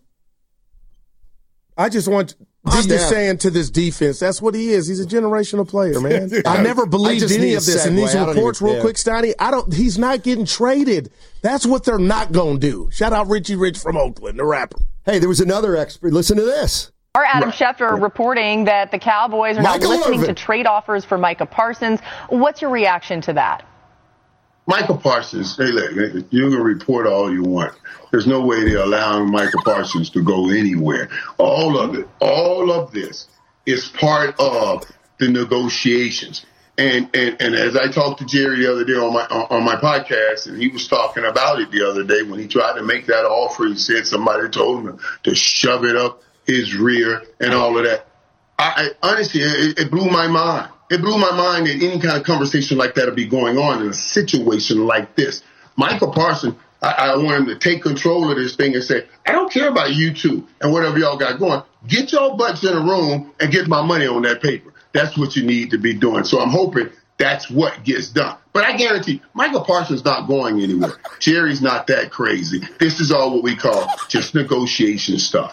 I just want you're saying to this defense, that's what he is. He's a generational player, man. I never believed any of this. And these reports, real quick, Steiny, he's not getting traded. That's what they're not going to do. Shout out Richie Rich from Oakland, the rapper. Hey, there was another expert. Listen to this. Our Adam Schefter reporting that the Cowboys are now listening to trade offers for Micah Parsons. What's your reaction to that? Micah Parsons, hey, look, you can report all you want. There's no way they're allowing Micah Parsons to go anywhere. All of this is part of the negotiations. And as I talked to Jerry the other day on my podcast, and he was talking about it the other day when he tried to make that offer, he said somebody told him to shove it up his rear and all of that. I honestly, it blew my mind. It blew my mind that any kind of conversation like that would be going on in a situation like this. Michael Parsons, I want him to take control of this thing and say, I don't care about you two and whatever y'all got going. Get your butts in a room and get my money on that paper. That's what you need to be doing. So I'm hoping that's what gets done. But I guarantee Michael Parsons not going anywhere. Jerry's not that crazy. This is all what we call just negotiation stuff.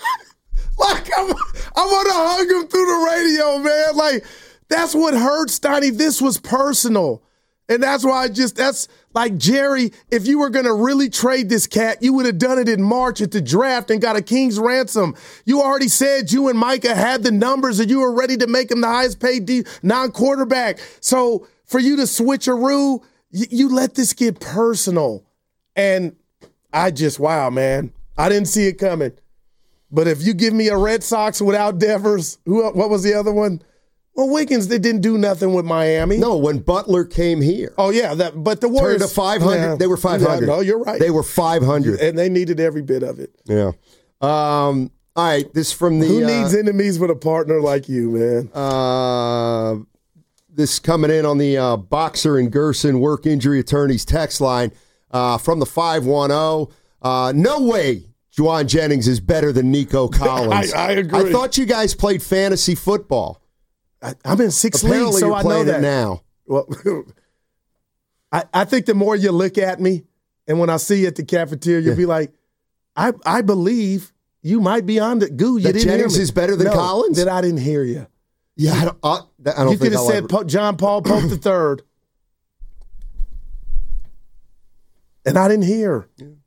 Like, I want to hug him through the radio, man. Like, that's what hurts, Steiny. This was personal. And that's why that's like, Jerry, if you were going to really trade this cat, you would have done it in March at the draft and got a king's ransom. You already said you and Micah had the numbers and you were ready to make him the highest paid non-quarterback. So for you to switcheroo, you let this get personal. And wow, man. I didn't see it coming. But if you give me a Red Sox without Devers, what was the other one? Well, Wiggins, they didn't do nothing with Miami. No, when Butler came here. Oh, yeah. But the Warriors. Turned to 500. Yeah, they were 500. Yeah, no, you're right. They were 500. And they needed every bit of it. Yeah. All right. This from the. Who needs enemies with a partner like you, man? This coming in on the Boxer and Gerson work injury attorneys text line from the 510. No way Juwan Jennings is better than Nico Collins. I agree. I thought you guys played fantasy football. I'm in 6 leagues, so I know that now. Well, I think the more you look at me, and when I see you at the cafeteria, you'll be like, I believe You might be on the Goo. You that didn't Jennings hear me. is better than Collins? That I didn't hear you. Yeah, I don't you think could have said ever... John Paul Pope III. And I didn't hear.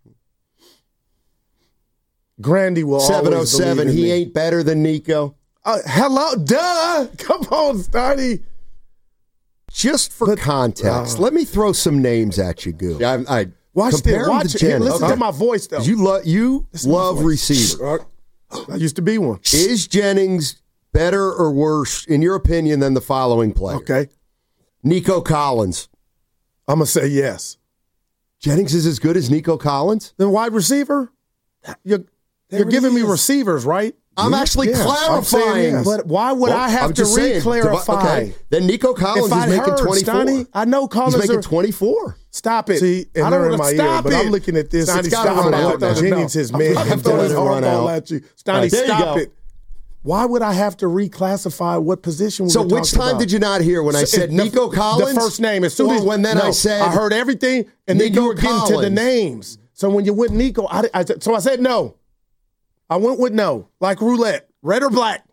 Grandy will 707. He ain't better than Nico. Hello, duh. Come on, Steiny. Just for context, let me throw some names at you, Goo. I watch compare this. Watch it. Listen to my voice, though. You love receivers. I used to be one. Is Jennings better or worse, in your opinion, than the following player? Okay. Nico Collins. I'm going to say yes. Jennings is as good as Nico Collins? Then wide receiver? You're giving me receivers, right? I'm actually clarifying. Yes. But why would I have to re-clarify? Okay. Then Nico Collins is making 24. Stoney, I know Collins He's making 24. Stop it. See, I don't want to stop it. But I'm looking at this. It's got to run out. Jennings, his man. I'm throwing his hardball at you. Stoney, stop it. Why would I have to reclassify what position we're talking about? So which time did you not hear when I said Nico Collins? The first name. As soon as I said I heard everything, and then you were getting to the names. So when you went Nico, I said no. I went with no, like roulette, red or black.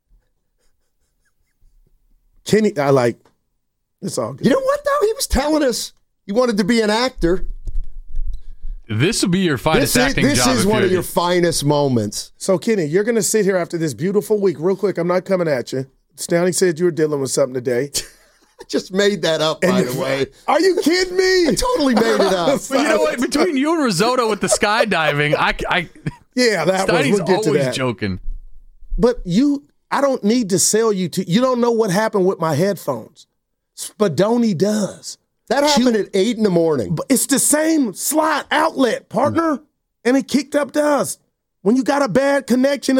Kenny, it's all good. You know what, though? He was telling us he wanted to be an actor. This will be your finest acting job. This is one of your finest moments. So, Kenny, you're going to sit here after this beautiful week. Real quick, I'm not coming at you. Stanley said you were dealing with something today. I just made that up, by the way. Are you kidding me? I totally made it up. But you know what? Between you and Risotto with the skydiving, yeah, that Steiny's we'll get to always that. joking. But I don't need to sell you to. You don't know what happened with my headphones. Spadoni does. That happened at 8 in the morning. But it's the same slot outlet, partner, and it kicked up dust. When you got a bad connection,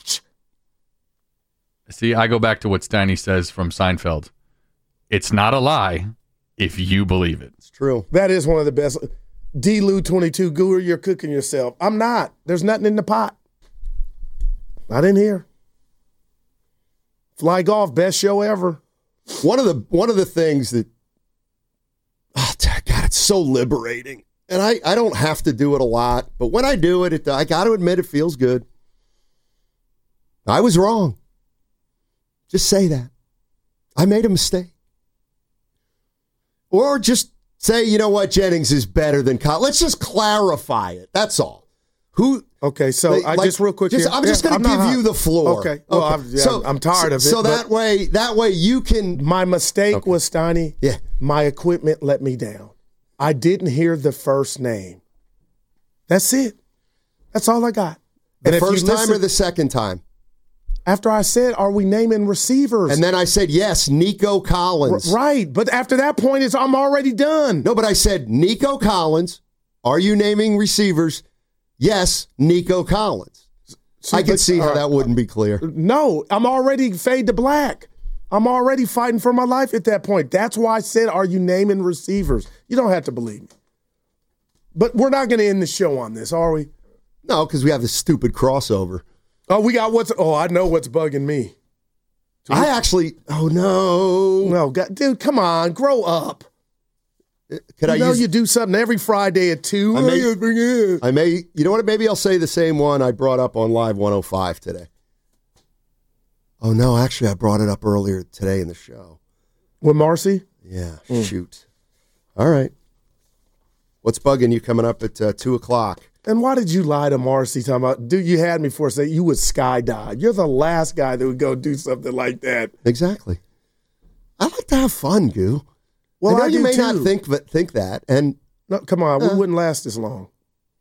See, I go back to what Steiny says from Seinfeld. It's not a lie if you believe it. It's true. That is one of the best. D-Lou22, Guru, you're cooking yourself. I'm not. There's nothing in the pot. Not in here. Fly Golf, best show ever. One of the things that, God, it's so liberating. And I don't have to do it a lot, but when I do it, I got to admit it feels good. I was wrong. Just say that. I made a mistake. Or just say, you know what, Jennings is better than Collins. Let's just clarify it. That's all. Okay, so just real quick here. I'm just going to give you the floor. Okay. Well, I'm tired of it. So that way you can. My mistake was, Steiny, my equipment let me down. I didn't hear the first name. That's it. That's all I got. The first time or the second time? After I said, are we naming receivers? And then I said, yes, Nico Collins. Right, but after that point, I'm already done. No, but I said, Nico Collins, are you naming receivers? Yes, Nico Collins. I can see how that wouldn't be clear. No, I'm already fade to black. I'm already fighting for my life at that point. That's why I said, are you naming receivers? You don't have to believe me. But we're not going to end the show on this, are we? No, because we have this stupid crossover. Oh, I know what's bugging me. No, God, dude, come on, grow up. You do something every Friday at 2. You know what? Maybe I'll say the same one I brought up on Live 105 today. Oh, no, actually, I brought it up earlier today in the show. With Marcy? Yeah, shoot. All right. What's bugging you coming up at 2 o'clock? And why did you lie to Marcy talking about, dude, you had me for a second, you would skydive. You're the last guy that would go do something like that. Exactly. I like to have fun, Goo. Well, I know you may not think that. And no, come on, we wouldn't last this long.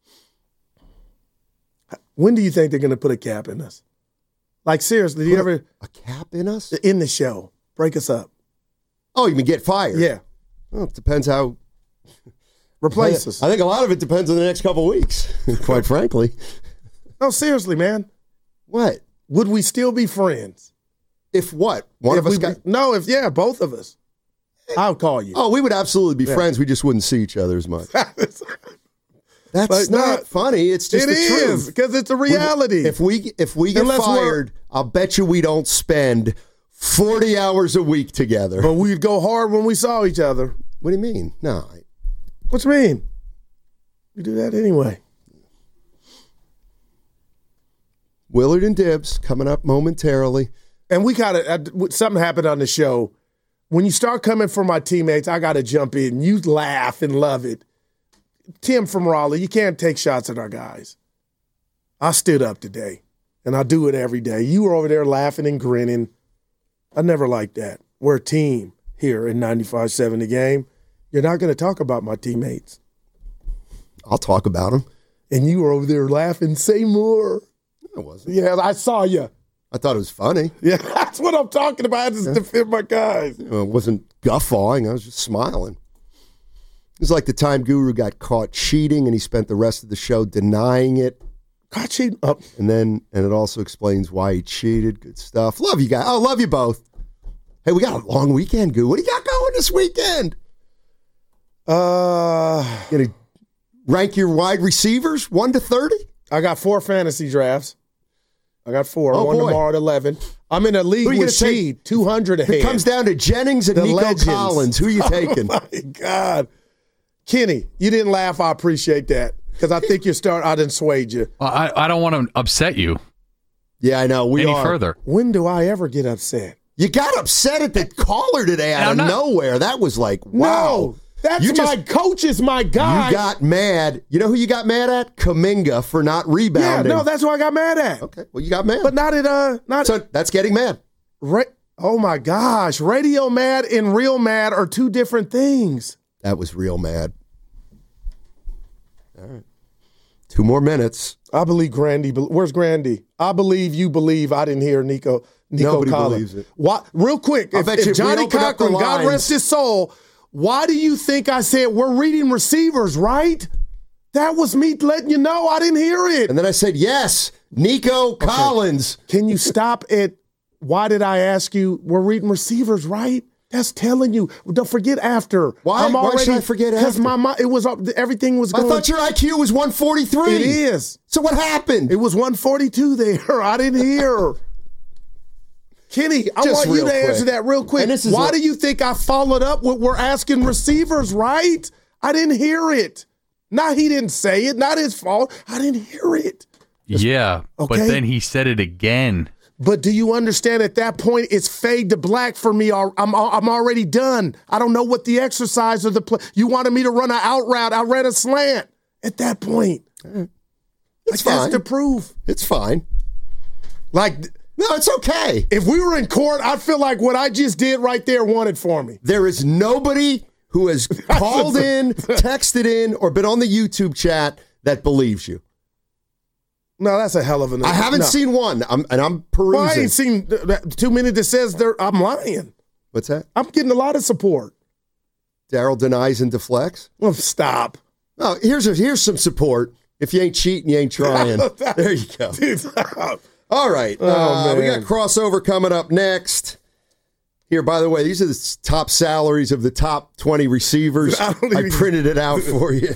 When do you think they're going to put a cap in us? Like, seriously, do you ever... A cap in us? In the show. Break us up. Oh, you mean get fired? Yeah. Well, it depends how... Replace us. I think a lot of it depends on the next couple of weeks, quite frankly. No, seriously, man. What? Would we still be friends? If what? One of us got... No, both of us. I'll call you. Oh, we would absolutely be friends. We just wouldn't see each other as much. That's not funny. It's just the truth. It is, because it's a reality. If we get fired, I'll bet you we don't spend 40 hours a week together. But we'd go hard when we saw each other. What do you mean? No. What you mean? We do that anyway. Willard and Dibs coming up momentarily. And we something happened on the show. When you start coming for my teammates, I got to jump in. You laugh and love it. Tim from Raleigh, you can't take shots at our guys. I stood up today, and I do it every day. You were over there laughing and grinning. I never liked that. We're a team here in 95.7 The Game. You're not going to talk about my teammates. I'll talk about them. And you were over there laughing. Say more. I wasn't. Yeah, I saw you. I thought it was funny. Yeah, that's what I'm talking about, is to defend my guys. It wasn't guffawing. I was just smiling. It was like the time Guru got caught cheating, and he spent the rest of the show denying it. Caught cheating? Oh. And it also explains why he cheated. Good stuff. Love you guys. Oh, love you both. Hey, we got a long weekend, Guru. What do you got going this weekend? Gonna rank your wide receivers 1 to 30? I got 4 fantasy drafts. I got 4. Oh, one boy. tomorrow at 11. I'm in a league with Sheed, 200 ahead. It comes down to Jennings and Nico legends. Collins. Who are you taking? Oh, my God. Kenny, you didn't laugh. I appreciate that, because I think I didn't swayed you. I don't want to upset you. Yeah, I know. Any further. When do I ever get upset? You got upset at the caller today out of nowhere. That was like, wow. No, that's my coach is my guy. You got mad. You know who you got mad at? Kaminga for not rebounding. Yeah, no, that's who I got mad at. Okay, well, you got mad. But not at So that's getting mad. Oh, my gosh. Radio mad and real mad are 2 different things. That was real mad. All right. 2 more minutes. I believe Grandy. Where's Grandy? I believe you believe. I didn't hear Nico Nobody Collins. believes it. What? Real quick, if Johnny Cochran, God rest his soul, why do you think I said we're reading receivers, right? That was me letting you know. I didn't hear it. And then I said, yes, Nico Collins. Can you stop it? Why did I ask you, we're reading receivers, right? That's telling you. Don't forget after. Why should I forget after? Because my mind, everything was going. I thought your IQ was 143. It is. So what happened? It was 142 there. I didn't hear. Kenny, I want you to answer that real quick. Why do you think I followed up with we're asking receivers, right? I didn't hear it. Not he didn't say it. Not his fault. I didn't hear it. Yeah, okay? But then he said it again. But do you understand at that point it's fade to black for me? I'm already done. I don't know what the exercise or the play. You wanted me to run an out route. I ran a slant at that point. It's fine. That's the proof. It's fine. No, it's okay. If we were in court, I'd feel like what I just did right there won it for me. There is nobody who has called in, texted in, or been on the YouTube chat that believes you. No, that's a hell of an. I haven't seen one, and I'm perusing. Well, I ain't seen too many that says I'm lying. What's that? I'm getting a lot of support. Daryl denies and deflects. Well, stop. Oh, here's some support. If you ain't cheating, you ain't trying. There you go. All right. We got crossover coming up next. Here, by the way, these are the top salaries of the top 20 receivers. I printed it out for you.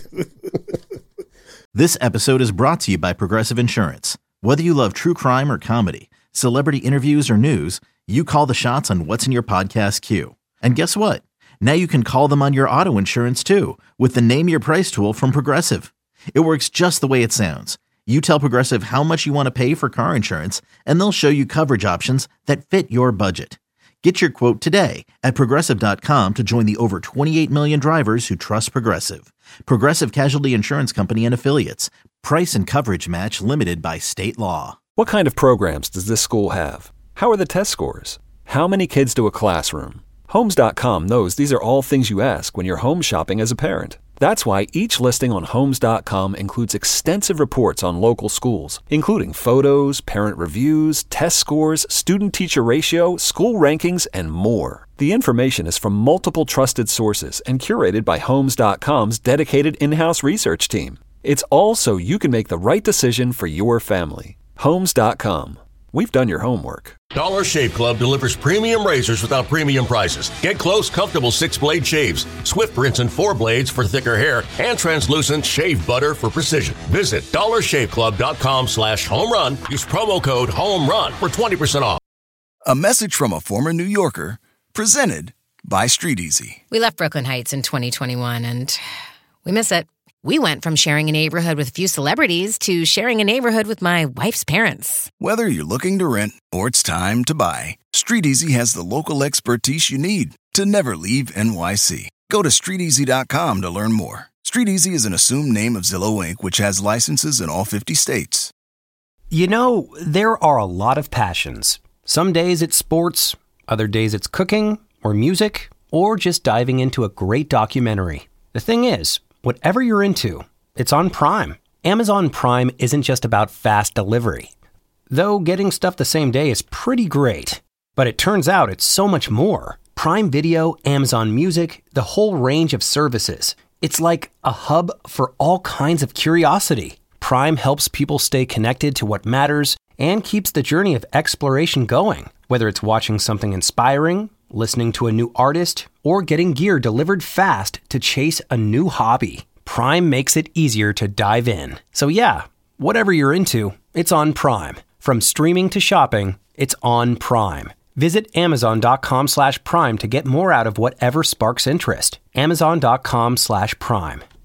This episode is brought to you by Progressive Insurance. Whether you love true crime or comedy, celebrity interviews or news, you call the shots on what's in your podcast queue. And guess what? Now you can call them on your auto insurance too with the Name Your Price tool from Progressive. It works just the way it sounds. You tell Progressive how much you want to pay for car insurance, and they'll show you coverage options that fit your budget. Get your quote today at Progressive.com to join the over 28 million drivers who trust Progressive. Progressive Casualty Insurance Company and Affiliates. Price and coverage match limited by state law. What kind of programs does this school have? How are the test scores? How many kids do a classroom? Homes.com knows these are all things you ask when you're home shopping as a parent. That's why each listing on Homes.com includes extensive reports on local schools, including photos, parent reviews, test scores, student-teacher ratio, school rankings, and more. The information is from multiple trusted sources and curated by Homes.com's dedicated in-house research team. It's all so you can make the right decision for your family. Homes.com. We've done your homework. Dollar Shave Club delivers premium razors without premium prices. Get close, comfortable 6-blade shaves, swift rinse and 4 blades for thicker hair, and translucent shave butter for precision. Visit dollarshaveclub.com/home-run. Use promo code HOME-RUN for 20% off. A message from a former New Yorker, presented by Street Easy. We left Brooklyn Heights in 2021, and we miss it. We went from sharing a neighborhood with a few celebrities to sharing a neighborhood with my wife's parents. Whether you're looking to rent or it's time to buy, StreetEasy has the local expertise you need to never leave NYC. Go to StreetEasy.com to learn more. StreetEasy is an assumed name of Zillow Inc., which has licenses in all 50 states. You know, there are a lot of passions. Some days it's sports, other days it's cooking or music, or just diving into a great documentary. The thing is, whatever you're into, it's on Prime. Amazon Prime isn't just about fast delivery. Though getting stuff the same day is pretty great. But it turns out it's so much more. Prime Video, Amazon Music, the whole range of services. It's like a hub for all kinds of curiosity. Prime helps people stay connected to what matters and keeps the journey of exploration going. Whether it's watching something inspiring, listening to a new artist, or getting gear delivered fast to chase a new hobby, Prime makes it easier to dive in. So yeah, whatever you're into, it's on Prime. From streaming to shopping, it's on Prime. Visit Amazon.com/Prime to get more out of whatever sparks interest. Amazon.com/Prime.